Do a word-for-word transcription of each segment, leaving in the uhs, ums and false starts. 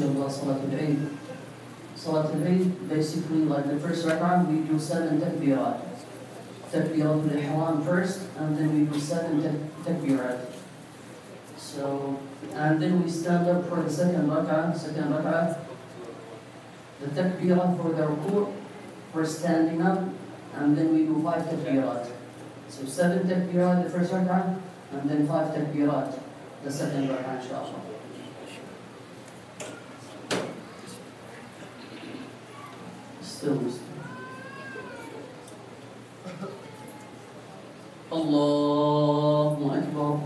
inshallah, Salatul Eid. Salatul Eid, basically like the first rak'ah, we do seven takbirat. Takbiratul Ihram first, and then we do seven takbirat. So, and then we stand up for the second rak'ah, second rak'ah. The takbirat for the ruku', for standing up, and then we do five takbirat. So seven takbirat the first rak'ah, and then five takbirat the second rak'ah, inshallah. Still Allahu Akbar.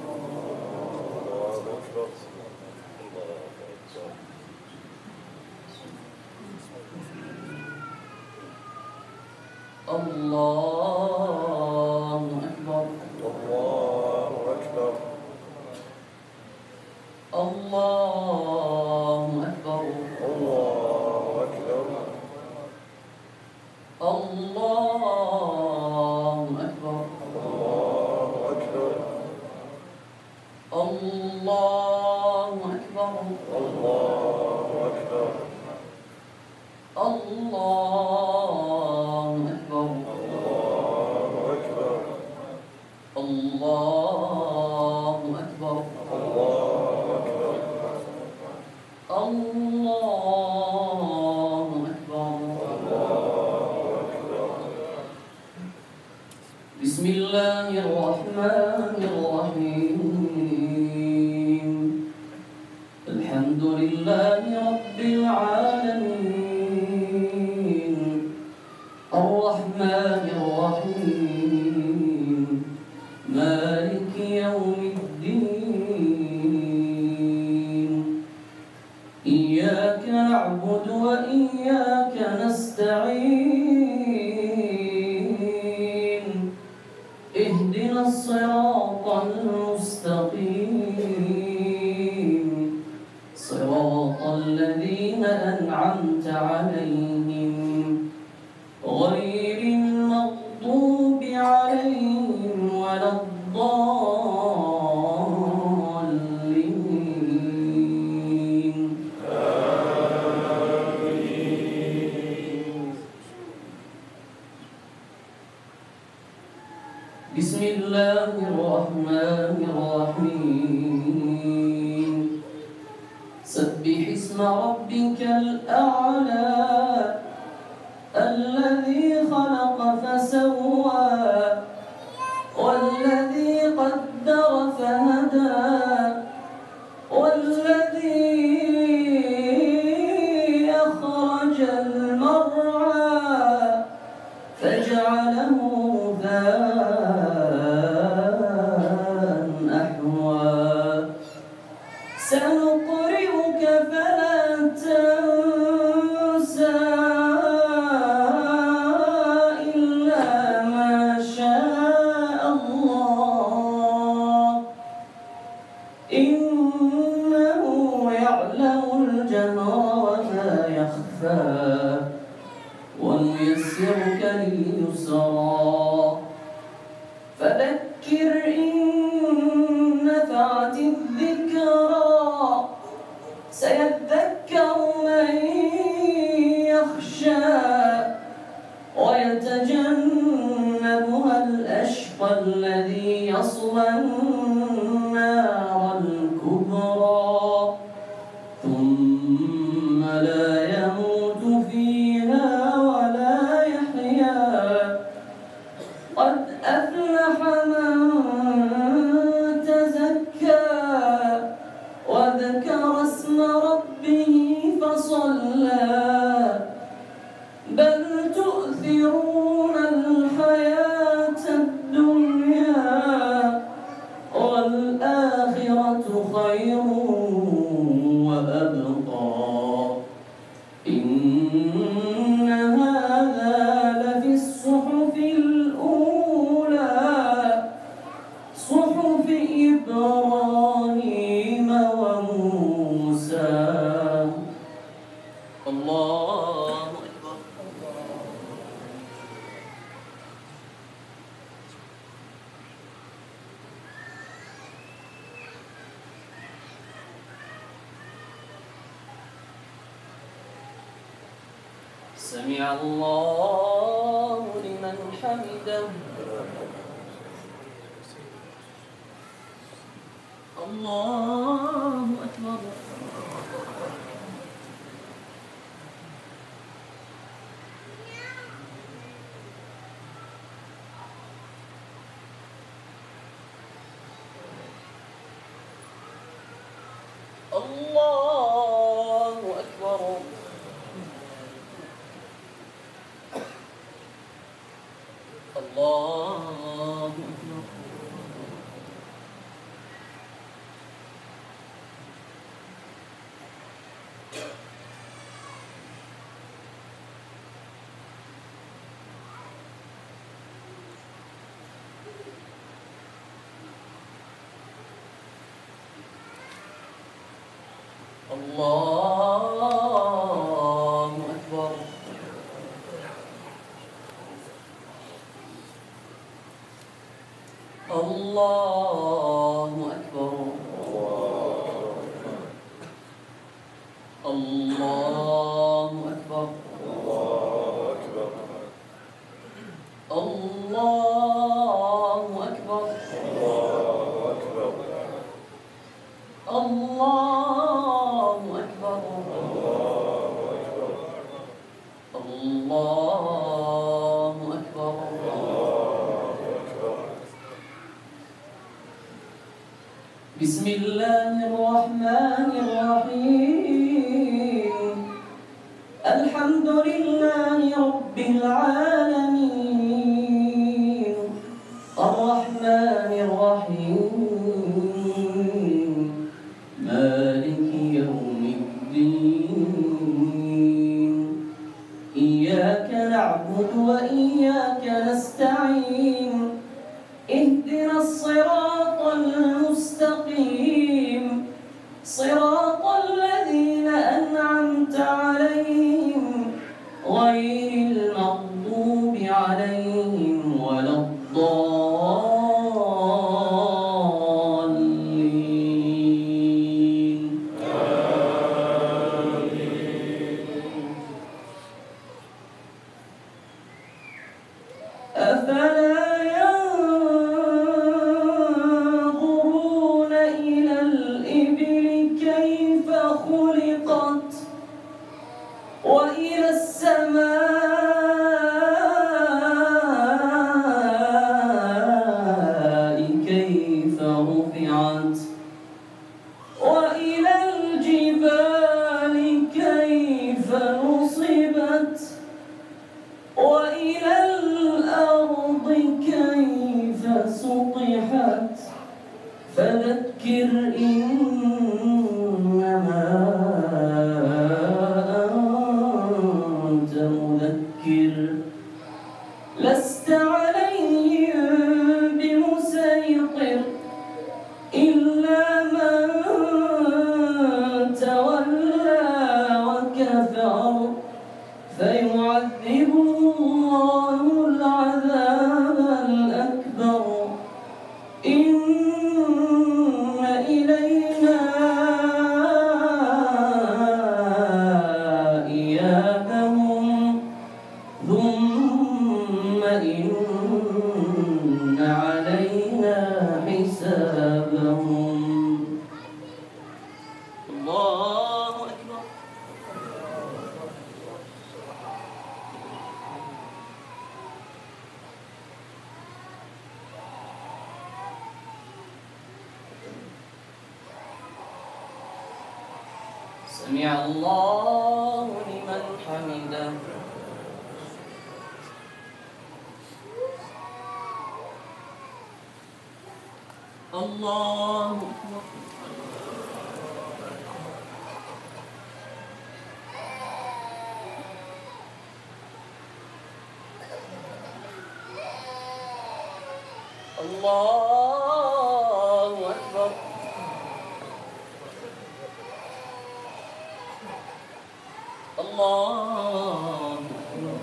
Allahu Akbar. Allahu Akbar. Allahu Akbar. Allahu Akbar. Allahu Akbar. Allahu Akbar. Allahu Akbar. Allahu Akbar. Allahu Akbar. Allahu Akbar. Allahu Akbar. Allahu Akbar. Bismillahir Rahmanir Rahim. Alhamdulillahi Rabbil Alamin. Ar-Rahmanir Rahim. Maliki Yawmiddin. Iyyaka na'budu wa iyyaka nasta'in. اهدنا الصراط المستقيم صراط الذين أنعمت عليهم غير المغضوب عليهم ولا الضالين. بسم الله الرحمن الرحيم. سبح اسم ربك الأعلى الذي خلق فسوى والذي قدر فهدى والذي أخرج المرعى فجعله غثاء أحوى. سنقرئك فلا تنسى إلا ما شاء الله إنه يعلم الجهر وما يخفى ونيسرك لليسرى فذكر إن نفعت الذكرى سيذكر من يخشى ويتجنبها الأشقى الذي يصلى النار الكبرى ثم لا يموت فيها ولا يحيا. قد أفلح من تزكى وذكر اسم ربه فصلى بل تؤثرون الحياة الدنيا والآخرة خير وأبقى. إن هذا لفي الصحف الأولى صحف إبراهيم وموسى. الله أكبر. سمع الله لمن حمده. الله أكبر. الله أكبر. الله أكبر. الله أكبر. الله أكبر. الله أكبر. الله أكبر. الله أكبر. الله أكبر. بسم الله الرحمن الرحيم. الحمد لله رب العالمين الرحمن الرحيم مالك يوم الدين إياك نعبد وإياك نستعين اهدنا الصراط المستقيم صراط الذين أنعمت عليهم غير المغضوب عليهم ولا الضالين. أفلا ينظرون إلى الإبل كيف خلقت وإلى السماء كيف رفعت وإلى الجبال كيف نصبت وإلى الأرض كيف سطحت فذكر إنما أنت مذكر لست عليهم بمسيطر إلا من تولى وكفر فيعذبه الله العذاب الأكبر إن إلينا إيابهم ثم إن علينا حسابهم. الله أكبر. سمع الله لمن حمده. الله أكبر. الله أكبر. الله أكبر.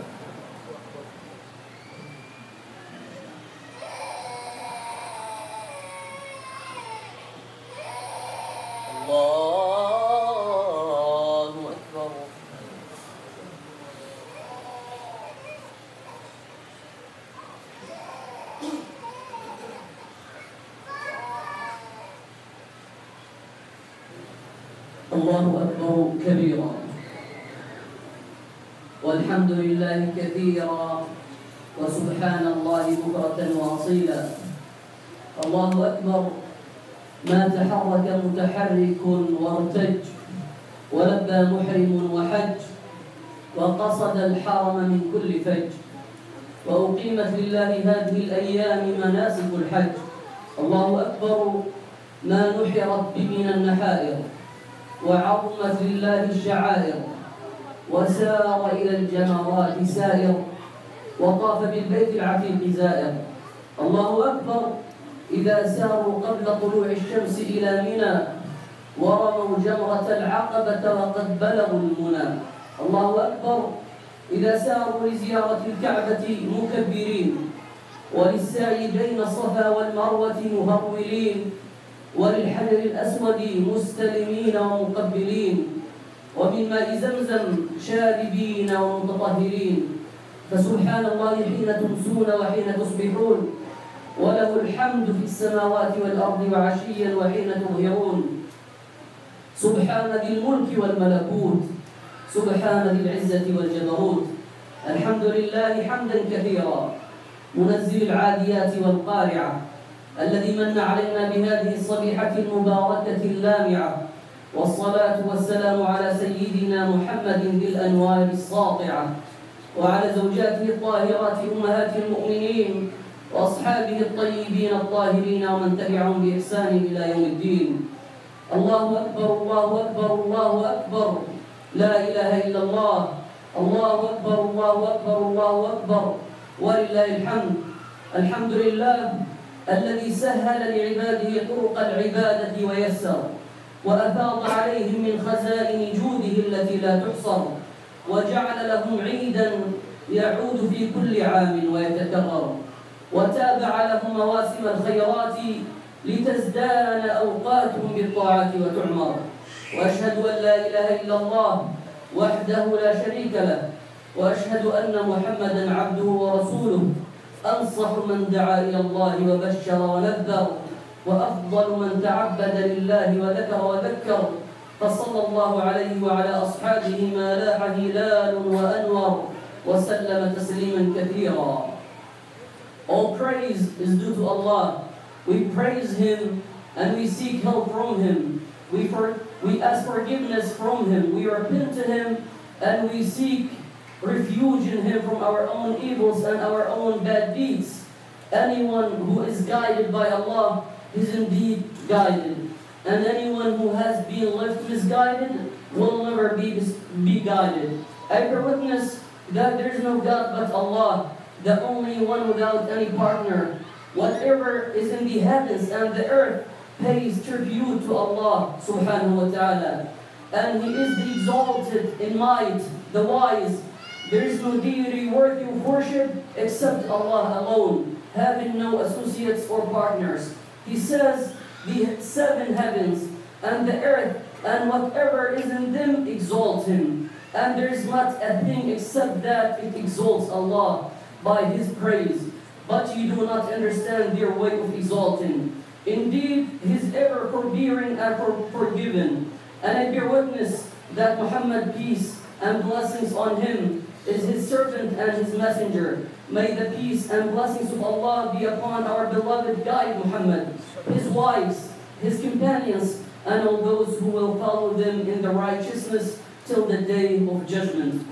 الله أكبر. الله أكبر كبيرا والحمد لله كثيرا وسبحان الله بكرة وأصيلا. الله أكبر ما تحرك متحرك وارتج ولبى محرم وحج وقصد الحرم من كل فج وأقيمت لله هذه الأيام مناسك الحج. الله أكبر ما نحرت بمن النحائر وعظمت لله الشعائر وسار إلى الجمرات سائر وطاف بالبيت العتيق زائر. الله أكبر إذا ساروا قبل طلوع الشمس إلى منى ورموا جمرة العقبة وقد بلغوا المنى. الله أكبر إذا ساروا لزيارة الكعبة مكبرين وللسعي بين الصفا والمروة مهرولين وللحجر الأسود مستلمين ومقبلين ومن ماء زمزم شاربين ومتطهرين. فسبحان الله حين تمسون وحين تصبحون وله الحمد في السماوات والأرض وعشيا وحين تظهرون. سبحان ذي الملك والملكوت سبحان ذي العزة والجبروت. الحمد لله حمدا كثيرا منزل العاديات والقارعة الذي من علينا بهذه الصبيحة المباركة اللامعة. والصلاة والسلام على سيدنا محمد ذي الأنوار الساطعة وعلى زوجاته الطاهرات أمهات المؤمنين وأصحابه الطيبين الطاهرين ومن تبعهم بإحسان إلى يوم الدين. الله أكبر الله أكبر الله أكبر لا إله إلا الله. الله أكبر الله أكبر الله أكبر ولله الحمد. الحمد لله الذي سهل لعباده طرق العبادة ويسر وأفاض عليهم من خزائن جوده التي لا تحصر وجعل لهم عيدا يعود في كل عام ويتكرر وتابع لهم مواسم الخيرات لتزدان أوقاتهم بالطاعات وتعمر. وأشهد أن لا إله إلا الله وحده لا شريك له وأشهد أن محمدا عبده ورسوله أنصح من دعا إلى الله وبشر ونذر وأفضل من تعبد لله وذكر وذكر. فصلى الله عليه وعلى أصحابه ما لاح هلال وأنور وسلم تسليما كثيرا. All praise is due to Allah. We praise Him and we seek help from Him. We, for, we ask forgiveness from Him. We repent to Him and we seek refuge in Him from our own evils and our own bad deeds. Anyone who is guided by Allah is indeed guided. And anyone who has been left misguided will never be, be guided. I bear witness that there is no God but Allah, the only one without any partner. Whatever is in the heavens and the earth pays tribute to Allah subhanahu wa ta'ala. And He is the exalted in might, the wise. There is no deity worthy of worship except Allah alone, having no associates or partners. He says, the seven heavens and the earth and whatever is in them exalt Him. And there is not a thing except that it exalts Allah by His praise. But you do not understand their way of exalting. Indeed, He is ever forbearing and for forgiven. And I bear witness that Muhammad, peace and blessings on him, is His servant and His messenger. May the peace and blessings of Allah be upon our beloved guide Muhammad, his wives, his companions, and all those who will follow them in the righteousness till the day of judgment.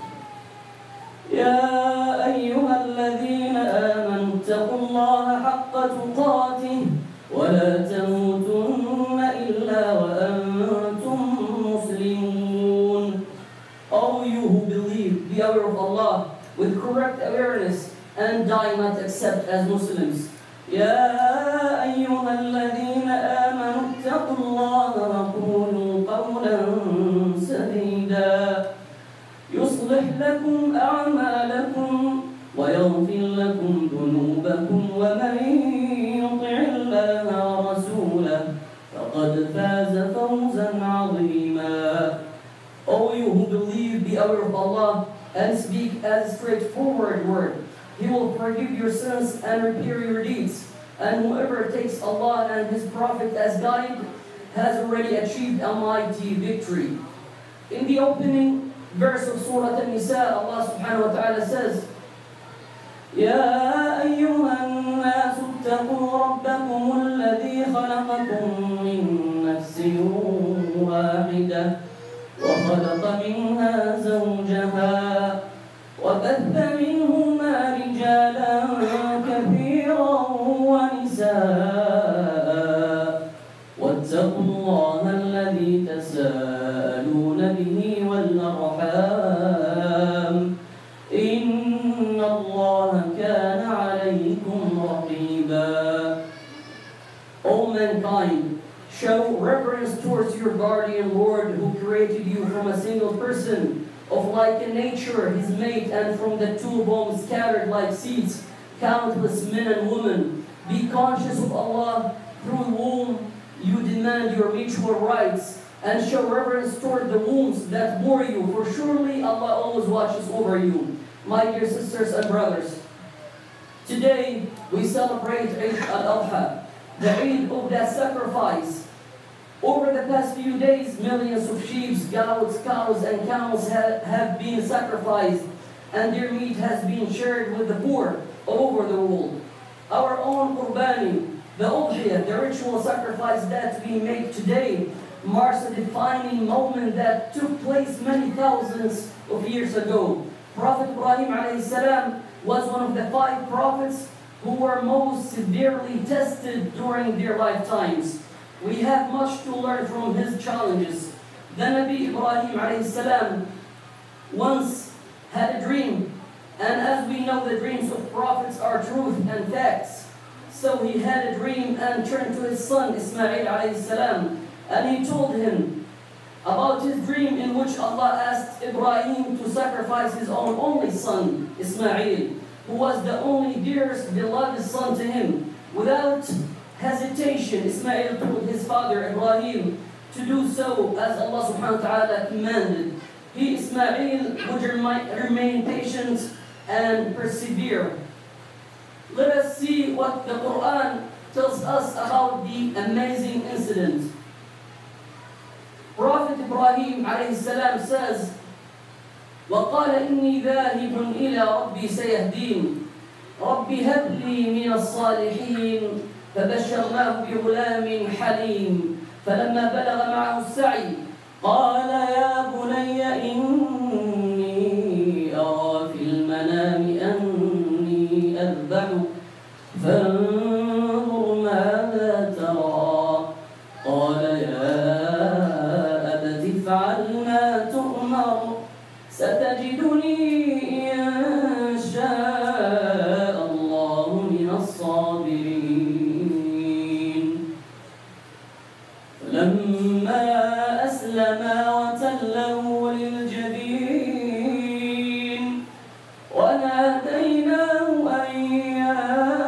يا أيها الذين آمنوا اتقوا الله حق تقاته ولا تموتن إلا وأنتم مسلمون. All you who believe, be aware of Allah with correct awareness and die not except as Muslims. يا أيها الذين آمنوا اتقوا الله وقولوا قولا سديدا يصلح لكم أعمالكم ويغفر لكم ذنوبكم ومن يطع الله ورسوله فقد فاز فوزا عظيما. O you who believe, be aware of Allah and speak as straightforward word. He will forgive your sins and repair your deeds. And whoever takes Allah and His Prophet as guide has already achieved a mighty victory. In the opening verse of Surah An-Nisa, Allah subhanahu wa ta'ala says, يا أيها الناس اتقوا ربكم الذي خلقكم من نفس واحدة وخلق منها زوجها وبث منهما رجالا كثيرا ونساء واتقوا الله الذي تساءلون به والأرحام إن الله كان عليكم رقيبا. O mankind, show reverence towards your guardian Lord who created you from a single person of like a nature, his mate, and from the two bones scattered like seeds, countless men and women. Be conscious of Allah through whom you demand your mutual rights, and show reverence toward the wombs that bore you, for surely Allah always watches over you. My dear sisters and brothers, today we celebrate Eid al-Adha, the Eid of that sacrifice. Over the past few days, millions of sheep, goats, cows, and camels have, have been sacrificed, and their meat has been shared with the poor all over the world. Our own Qurbani, the Udhiyah, the ritual sacrifice that we make today, marks a defining moment that took place many thousands of years ago. Prophet Ibrahim alayhi salam was one of the five prophets who were most severely tested during their lifetimes. We have much to learn from his challenges. The Nabi Ibrahim alayhi salam once had a dream, and as we know, the dreams of prophets are truth and facts. So he had a dream and turned to his son Ismail alayhi salam, and he told him about his dream in which Allah asked Ibrahim to sacrifice his own only son, Ismail, who was the only dearest beloved son to him. Without hesitation, Ismail told his father Ibrahim to do so as Allah subhanahu wa ta'ala commanded. He, Ismail, would remain patient and persevere. Let us see what the Quran tells us about the amazing incident. Prophet Ibrahim alayhi salam says, وَقَالَ إِنِّي ذَاهِبٌ إِلَىٰ رَبِّي سَيَهْدِينِ رَبِّ هَبْ لِي مِنَ الصَّالِحِينَ فَبَشَّرْنَاهُ بِغُلَامٍ حَلِيمٍ فَلَمَّا بَلَغَ مَعَهُ السَّعْيَ قَالَ يَا بُنَيَّ إِنِّي أَرَىٰ فِي الْمَنَامِ أَنِّي أَذْبَحُكَ فَانظُرْ مَاذَا تَرَىٰ قَالَ يَا افعل ما تؤمر ستجدني إن شاء الله من الصابرين فلما أسلما وتله للجبين وناديناه أن يا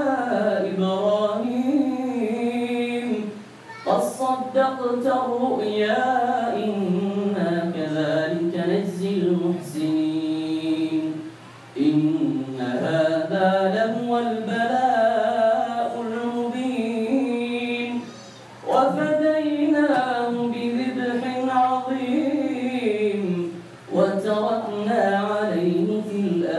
إبراهيم قد صدقت الرؤيا المحسنين إن هذا لهو البلاء المبين وفديناه بذبح عظيم وتركنا عليه في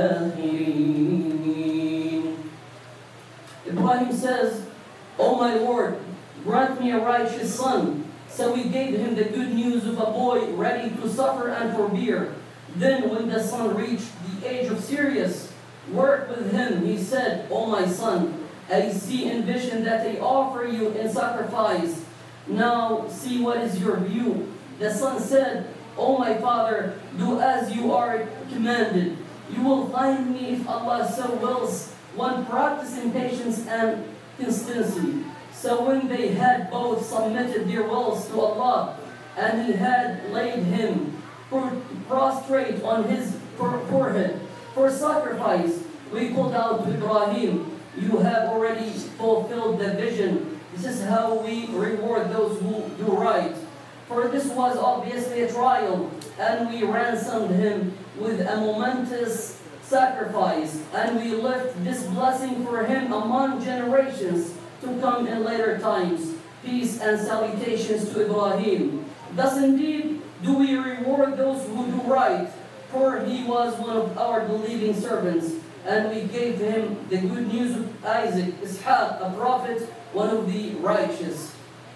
الآخرين. Ibrahim says, O my Lord, grant me a righteous son. So we gave him the good news of a boy ready to suffer and forbear. Then when the son reached the age of serious work with him, he said, O my son, I see in vision that they offer you in sacrifice. Now see what is your view. The son said, O my father, do as you are commanded. You will find me, if Allah so wills, one practicing patience and constancy. So when they had both submitted their wills to Allah, and he had laid him prostrate on his forehead for sacrifice, we called out to Ibrahim, you have already fulfilled the vision. This is how we reward those who do right. For this was obviously a trial, and we ransomed him with a momentous sacrifice, and we left this blessing for him among generations to come in later times. peace and salutations to Ibrahim. Thus indeed do we reward those who do right, for he was one of our believing servants, and we gave him the good news of Isaac, Ishaq, a prophet, one of the righteous.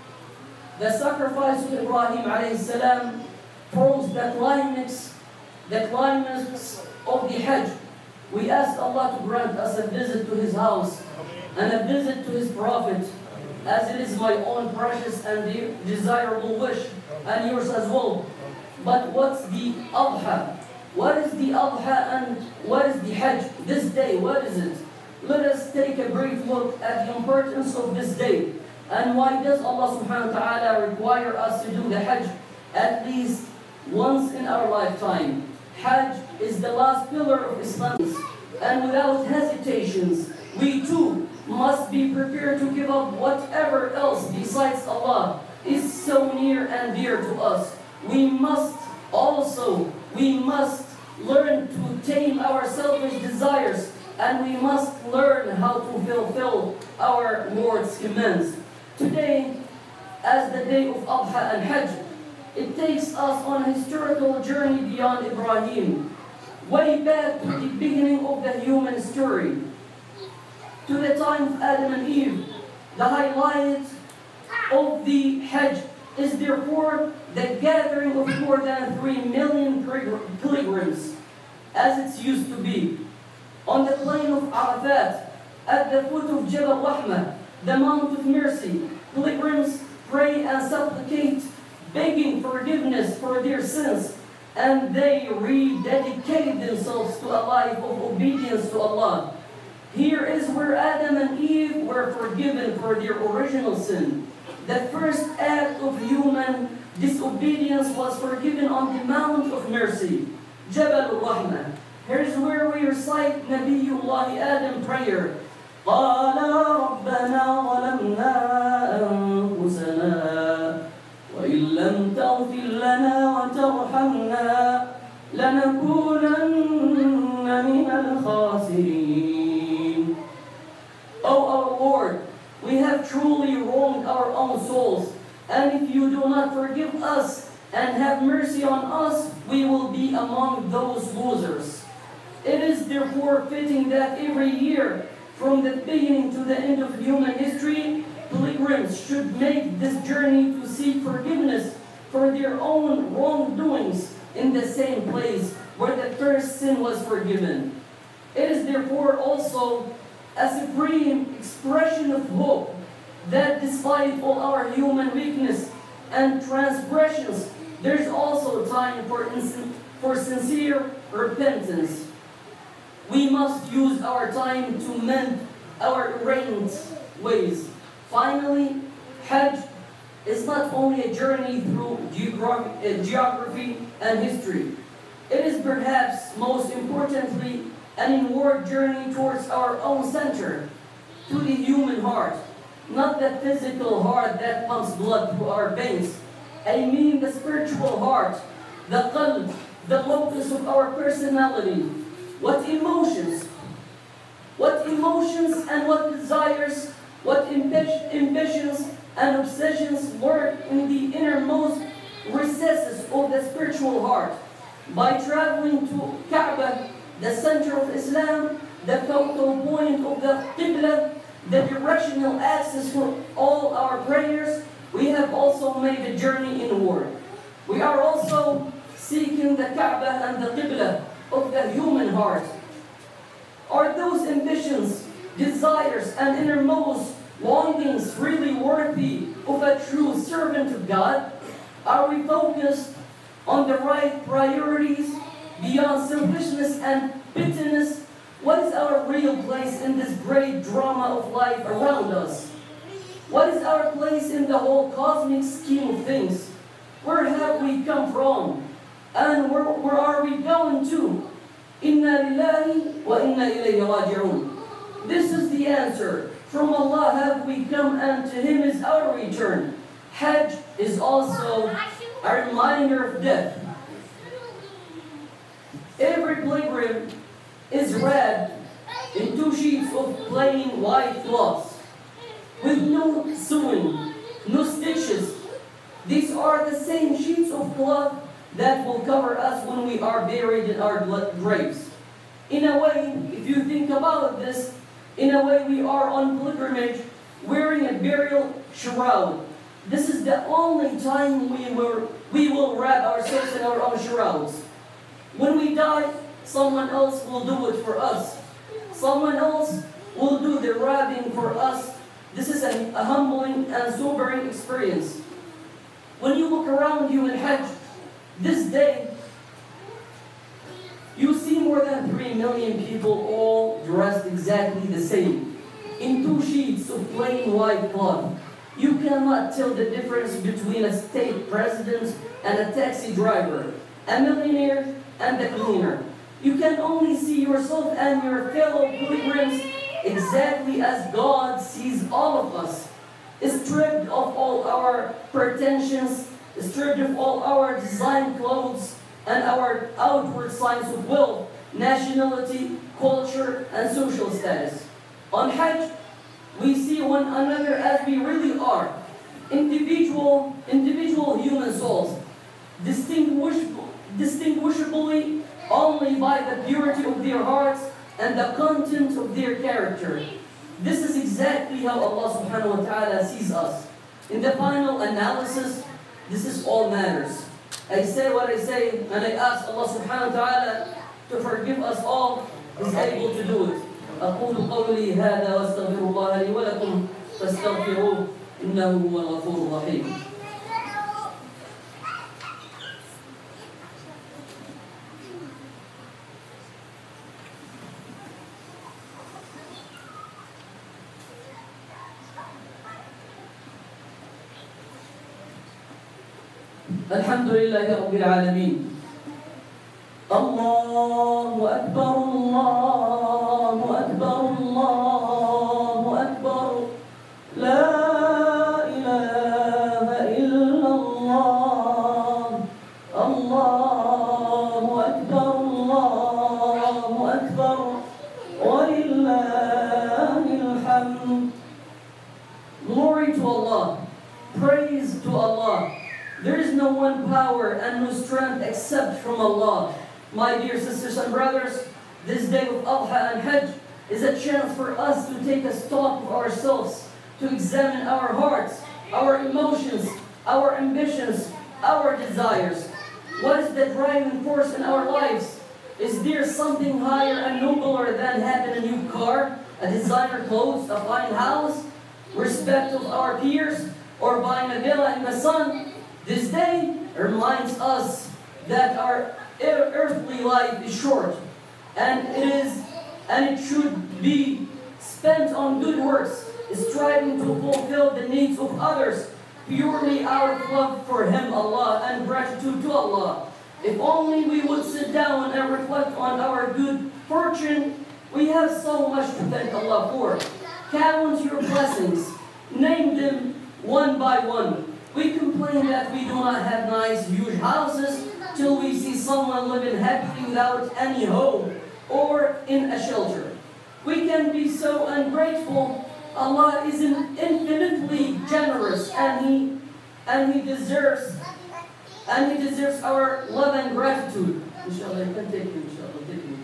The sacrifice of Ibrahim alayhi salam forms the climax, the climax of the Hajj. We ask Allah to grant us a visit to his house and a visit to his prophet, as it is my own precious and de desirable wish, and yours as well. But what's the Adha? What is the Adha and what is the Hajj? This day, what is it? Let us take a brief look at the importance of this day. And why does Allah subhanahu wa ta'ala require us to do the Hajj at least once in our lifetime? Hajj is the last pillar of Islam, and without hesitations, we too must be prepared to give up whatever else besides Allah is so near and dear to us. We must also, we must learn to tame our selfish desires, and we must learn how to fulfill our Lord's commands. Today, as the day of Adha and Hajj, it takes us on a historical journey beyond Ibrahim, way back to the beginning of the human story, to the time of Adam and Eve. The highlight of the Hajj is therefore the gathering of more than three million pilgrims, as it's used to be, on the plain of Arafat, at the foot of Jabal Rahmah, the Mount of Mercy. Pilgrims pray and supplicate, begging forgiveness for their sins, and they rededicate themselves to a life of obedience to Allah. Here is where Adam and Eve were forgiven for their original sin. The first act of human disobedience was forgiven on the Mount of Mercy, Jabal Rahmah. Here's where we recite Nabiyullah Adam prayer. قَالَ رَبَّنَا ظَلَمْنَا أَنفُسَنَا وَإِن لَّمْ تَغْفِرْ لَنَا وَتَرْحَمْنَا لَنَكُونَنَّ مِنَ الْخَاسِرِينَ. O our Lord, we have truly wronged our own souls, and if you do not forgive us and have mercy on us, we will be among those losers. It is therefore fitting that every year, from the beginning to the end of human history, pilgrims should make this journey to seek forgiveness for their own wrongdoings in the same place where the first sin was forgiven. It is therefore also a supreme expression of hope that despite all our human weakness and transgressions, there's also time for, for sincere repentance. We must use our time to mend our errant ways. Finally, Hajj is not only a journey through geography and history. It is perhaps most importantly an inward journey towards our own center, to the human heart, not the physical heart that pumps blood through our veins. I mean the spiritual heart, the qalb, the locus of our personality. What emotions, what emotions and what desires, what ambitions and obsessions lurk in the innermost recesses of the spiritual heart. By traveling to Kaaba, the center of Islam, the focal point of the Qibla, the directional axis for all our prayers, we have also made a journey inward. We are also seeking the Kaaba and the Qibla of the human heart. Are those ambitions, desires, and innermost longings really worthy of a true servant of God? Are we focused on the right priorities beyond selfishness and bitterness? What is our real place in this great drama of life around us? What is our place in the whole cosmic scheme of things? Where have we come from? And where, where are we going to? Inna lillahi wa inna ilayhi raji'un. This is the answer. From Allah have we come, and to Him is our return. Hajj is also a reminder of death. Every pilgrim is wrapped in two sheets of plain white cloth, with no sewing, no stitches. These are the same sheets of cloth that will cover us when we are buried in our graves. In a way, if you think about this, in a way we are on pilgrimage wearing a burial shroud. This is the only time we will, we will wrap ourselves in our own shrouds. When we die, someone else will do it for us. Someone else will do the wrapping for us. This is a, a humbling and sobering experience. When you look around you in Hajj, this day, you see more than three million people all dressed exactly the same, in two sheets of plain white cloth. You cannot tell the difference between a state president and a taxi driver, a millionaire and a cleaner. You can only see yourself and your fellow pilgrims exactly as God sees all of us, stripped of all our pretensions, stripped of all our design clothes and our outward signs of wealth, nationality, culture, and social status. On Hajj, we see one another as we really are, individual, individual human souls, distinguishable, distinguishably only by the purity of their hearts and the content of their character. This is exactly how Allah subhanahu wa ta'ala sees us. In the final analysis, this is all matters. I say what I say, and I ask Allah subhanahu wa ta'ala to forgive us all. He's able to do it. أقول قولي هذا واستغفر الله لي ولكم فاستغفروه إنه هو الغفور الرحيم. الحمد لله رب العالمين. الله أكبر الله أكبر الله أكبر لا إله إلا الله الله أكبر الله أكبر ولله الحمد. Glory to Allah, praise to Allah. There is no one power and no strength except from Allah. My dear sisters and brothers, this day of Adha and Hajj is a chance for us to take a stock of ourselves, to examine our hearts, our emotions, our ambitions, our desires. What is the driving force in our lives? Is there something higher and nobler than having a new car, a designer clothes, a fine house, respect of our peers, or buying a villa in the sun? This day reminds us that our earthly life is short, and it is, and it should be spent on good works, striving to fulfill the needs of others, purely out of love for Him, Allah, and gratitude to Allah. If only we would sit down and reflect on our good fortune, we have so much to thank Allah for. Count your blessings, name them one by one. We complain that we do not have nice, huge houses till we see someone living happily without any home or in a shelter. We can be so ungrateful. Allah is infinitely generous, and He and He deserves and He deserves our love and gratitude. Inshallah, you can take it, inshallah, take it.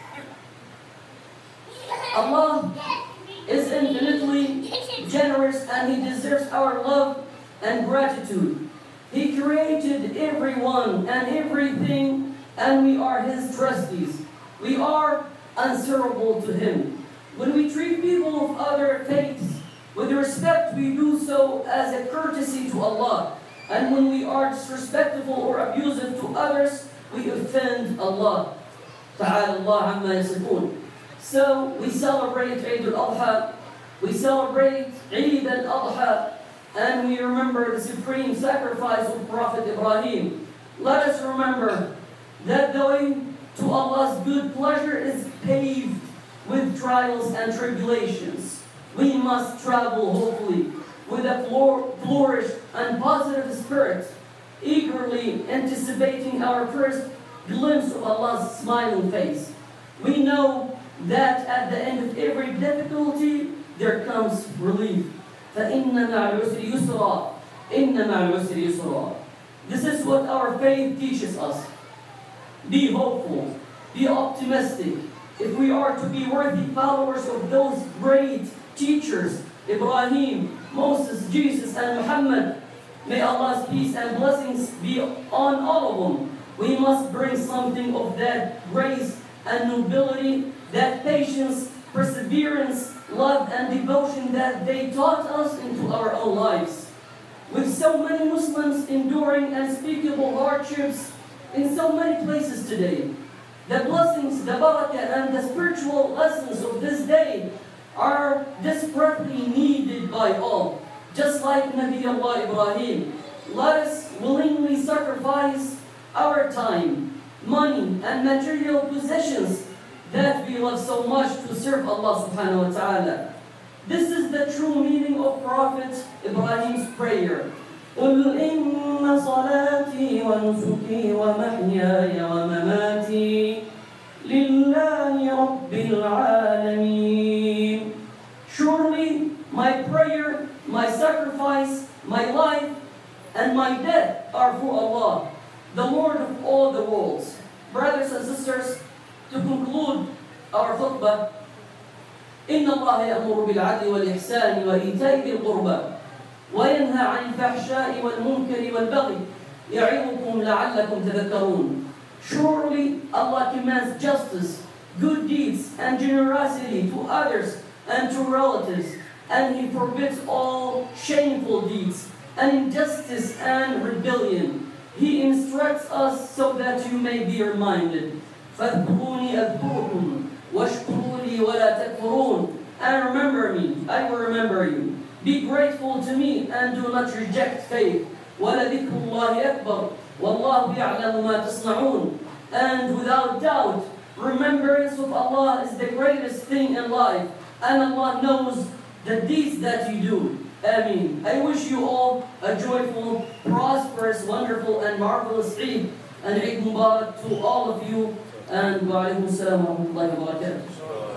Allah is infinitely generous, and He deserves our love and gratitude. He created everyone and everything, and we are His trustees. We are answerable to Him. When we treat people of other faiths with respect, we do so as a courtesy to Allah. And when we are disrespectful or abusive to others, we offend Allah. Ta'ala Allah amma yasifun. So we celebrate Eid al-Adha, we celebrate Eid al-Adha, and we remember the supreme sacrifice of Prophet Ibrahim. Let us remember that the way to Allah's good pleasure is paved with trials and tribulations. We must travel hopefully with a flourished and positive spirit, eagerly anticipating our first glimpse of Allah's smiling face. We know that at the end of every difficulty there comes relief. فَإِنَّ مَعَ الْعُسْرِ يُسْرًا. إن مع العسر يسرا. This is what our faith teaches us. Be hopeful, be optimistic. If we are to be worthy followers of those great teachers, Ibrahim, Moses, Jesus, and Muhammad, may Allah's peace and blessings be on all of them. We must bring something of that grace and nobility, that patience, perseverance, love, and devotion that they taught us into our own lives. With so many Muslims enduring unspeakable hardships in so many places today, the blessings, the barakah, and the spiritual lessons of this day are desperately needed by all. Just like Nabi Allah Ibrahim, let us willingly sacrifice our time, money, and material possessions that we love so much to serve Allah subhanahu wa ta'ala. This is the true meaning of Prophet Ibrahim's prayer. قُلْ إِنَّ صَلَاتِي وَنُسُكِي وَمَحْيَايَ وَمَمَاتِي لِلَّهِ رَبِّ الْعَالَمِينَ. Surely my prayer, my sacrifice, my life, and my death are for Allah, the Lord of all the worlds. Brothers and sisters, to conclude our khutbah, إن الله يأمر بالعدل والإحسان وإيتاء ذي القربى وينهى عن الفحشاء والمنكر والبغي يعظكم لعلكم تذكرون. Surely Allah commands justice, good deeds, and generosity to others and to relatives, and He forbids all shameful deeds and injustice and rebellion. He instructs us so that you may be reminded. فَاذْكُرُونِي أَذْكُرْكُمْ وَاشْكُرُوا لِي وَلَا تَكْفُرُونَ. And remember me, I will remember you. Be grateful to me and do not reject faith. وَلَذِكْرُ اللَّهِ أَكْبَرُ وَاللَّهُ يَعْلَمُ مَا تَصْنَعُونَ. And without doubt, remembrance of Allah is the greatest thing in life, and Allah knows the deeds that you do. Ameen. I wish you all a joyful, prosperous, wonderful, and marvelous Eid, and Eid Mubarak to all of you, and wa alaikum assalam wa rahmatullahi wa barakatuh.